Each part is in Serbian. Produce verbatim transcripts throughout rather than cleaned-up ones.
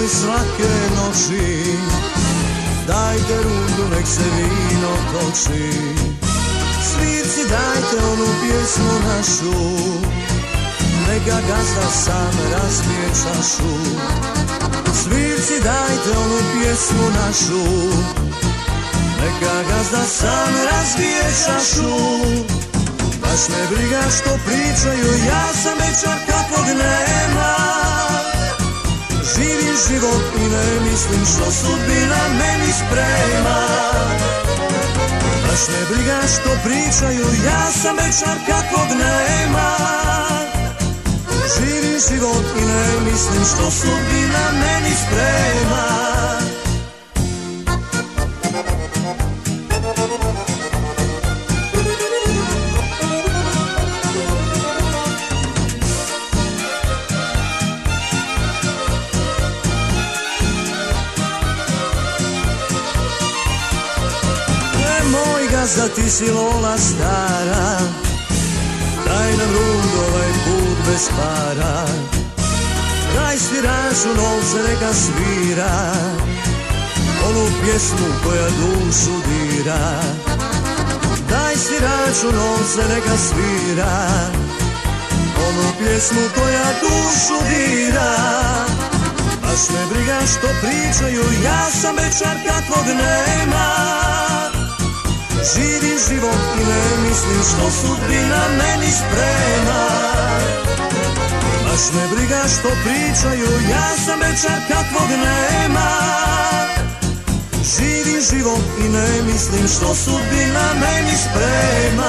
moj svake noći, dajte rundu nek se vino toči. Svirci dajte onu pjesmu našu, neka gazda sam razbije čašu. Svirci dajte onu pjesmu našu, neka gazda sam razbije čašu. Baš me briga što pričaju, ja sam večer kakvog nema. Živim život i ne mislim što sudbina meni sprema. Baš me briga što pričaju, ja sam večer kakvog nema. Živim život i ne mislim što sudbina meni sprema. Moj gazda, ti si lola stara, daj nam rundu ovaj put bez para. Daj sviraču novce neka svira, onu pjesmu koja dušu dira. Daj sviraču novce neka svira, onu pjesmu koja dušu dira. Baš me briga što pričaju, ja sam večer kakvog nema. Živim život i ne mislim što sudbina meni sprema. Baš me briga što pričaju, ja sam večer kakvog nema. Živim život i ne mislim što sudbina meni sprema.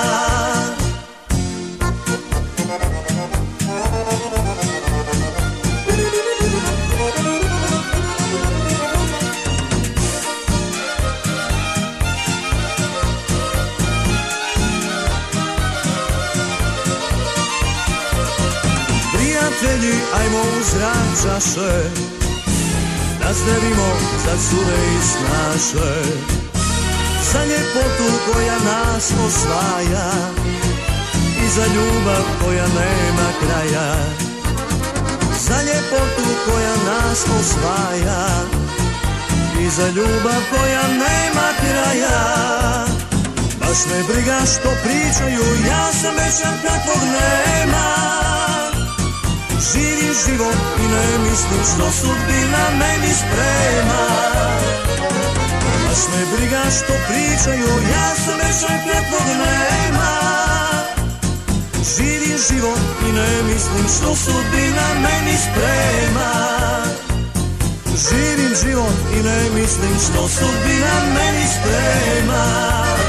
Prijatelji, ajmo u zrak čaše, da zdravimo za cure i snaše. Za ljepotu koja nas osvaja i za ljubav koja nema kraja. Za ljepotu koja nas osvaja i za ljubav koja nema kraja. Baš me briga što pričaju, ja sam večer kakvog nema. Živim život i ne mislim što sudbina meni sprema. Baš me briga što pričaju, ja sam večer kakvog nema. Živim život i ne mislim što sudbina meni sprema. Živim život i ne mislim što sudbina meni sprema.